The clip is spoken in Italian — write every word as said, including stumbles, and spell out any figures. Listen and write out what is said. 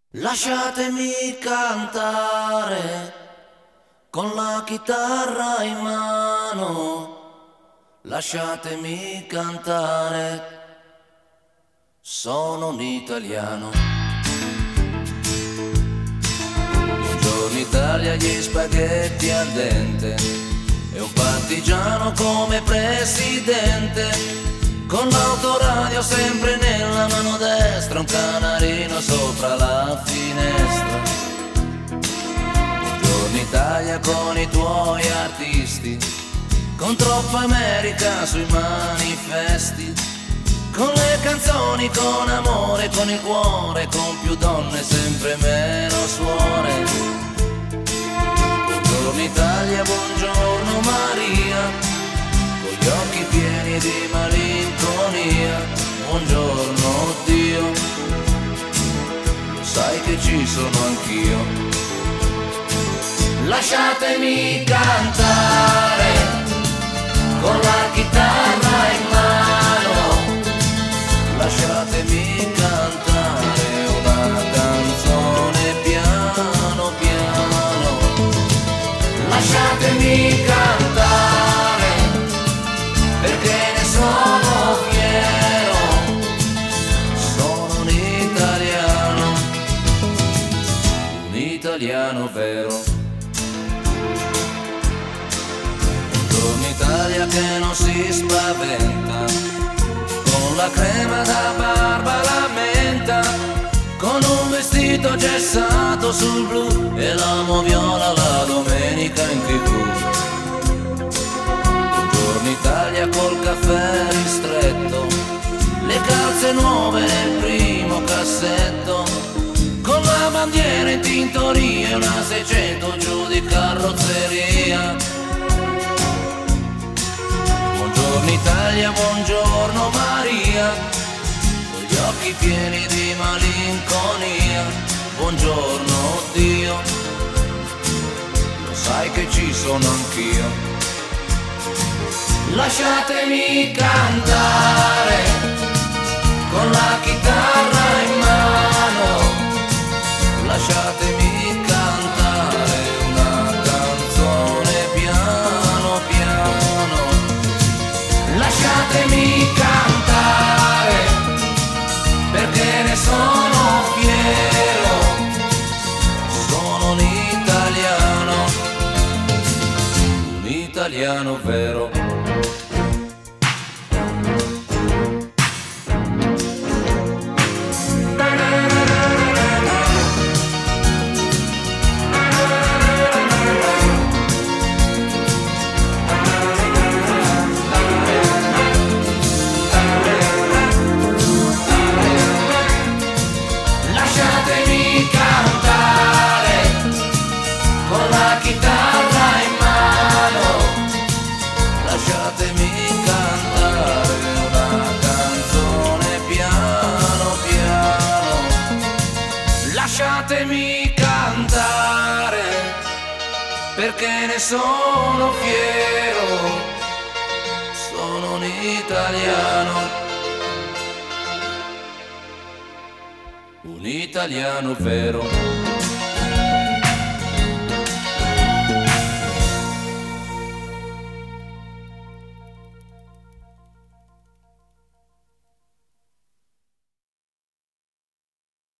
Lasciatemi cantare con la chitarra in mano, lasciatemi cantare, sono un italiano. Buongiorno Italia, gli spaghetti al dente e un partigiano come presidente, con l'autoradio sempre nella mano destra, un canarino sopra la finestra. Buongiorno Italia con i tuoi artisti, con troppa America sui manifesti, con le canzoni, con amore, con il cuore, con più donne, sempre meno suore. Buongiorno Italia, buongiorno Maria, con gli occhi pieni di malinconia. Buongiorno Dio, lo sai che ci sono anch'io. Lasciatemi cantare con la chitarra in mano, lasciatemi cantare una canzone piano piano. Lasciatemi cantare perché ne sono fiero, sono un italiano, un italiano vero. Buongiorno Italia che non si spaventa, con la crema da barba la menta, con un vestito gessato sul blu e l'amo viola la domenica in tv. Buongiorno Italia col caffè ristretto, le calze nuove nel primo cassetto, con la bandiera in tintoria e una seicento giù di carrozzeria. Buongiorno Italia, buongiorno Maria, con gli occhi pieni di malinconia. Buongiorno Dio, lo sai che ci sono anch'io. Lasciatemi cantare con la chitarra in mano, lasciatemi cantare una canzone piano piano. Lasciatemi cantare perché ne sono fiero, sono un italiano, un italiano vero. Lasciatemi cantare perché ne sono fiero, sono un italiano, un italiano vero.